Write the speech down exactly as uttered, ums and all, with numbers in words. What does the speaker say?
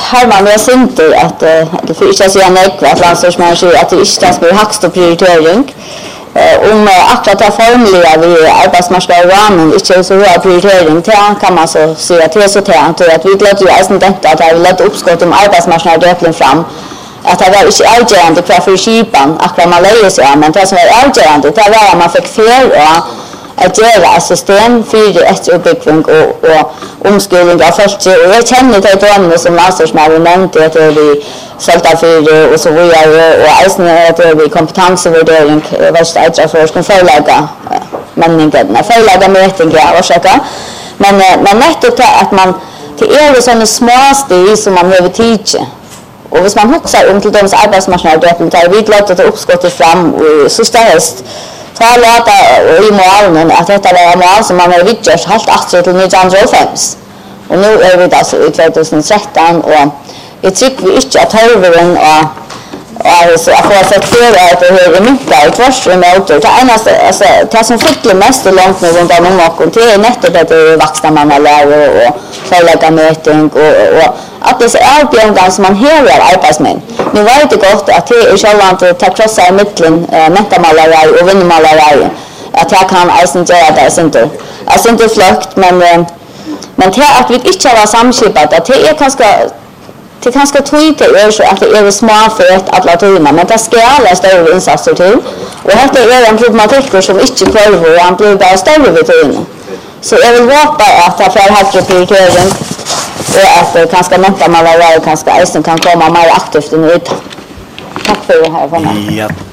har man med synter att det för inte säga nej att landslagsmän säger att det inte ska bli högsta prioritering. Om akkurat det formliga vi arbetsmarknadsramen inte är så hög prioritering till kan man så säga till så till att vi låter ju alltså detta att vi låter uppskott om arbetsmarknadsdelen fram att det var inte avgörande kvar för skipan akkurat man lägger sig men det som var avgörande det var att man fick fel och att göra ett system för efteruppbyggning och, och omskolning av folk. Och jag känner till dem som landslagsmän nämnde att vi sålta för och så vidare och även att vi kompetensvärdering värsta äldreforskning förlägga männingen förlägga mätningar och söka men men netto att man till är såna små steg som man behöver teacha och hvis man huxar om till deras arbetsmarknaden där vi låter det uppskottet fram och så ställs ta låta i morgonen att detta var mål som man har vidgjort helt aktivt till nittonhundrafem och nu är vi alltså i tjugotretton och jag tycker vi inte att hörveren och och så att få sett för att det är mycket ett vars remote det enda alltså det som fyller mest långt nu runt om och det är netto det är vuxna man lär och förlägga möten och och att det är arbeten som man helar arbetsmän. Nu var det gott att det är självant att ta krossa i mitten metamalare och vinmalare att jag kan alltså göra det sen då. Alltså inte flukt men men det att vi inte har samskipat att det är kanske det kanske tydligt är så att det är små för att alla timmar men det ska alla större insatser till och det är en problematik som inte kräver och han blir bara större vid tiden. Så jag vill hoppa att det för högre prioritering och att det kanske mentar man var kanske även kan komma mer aktivt in i. Tack för det här för mig.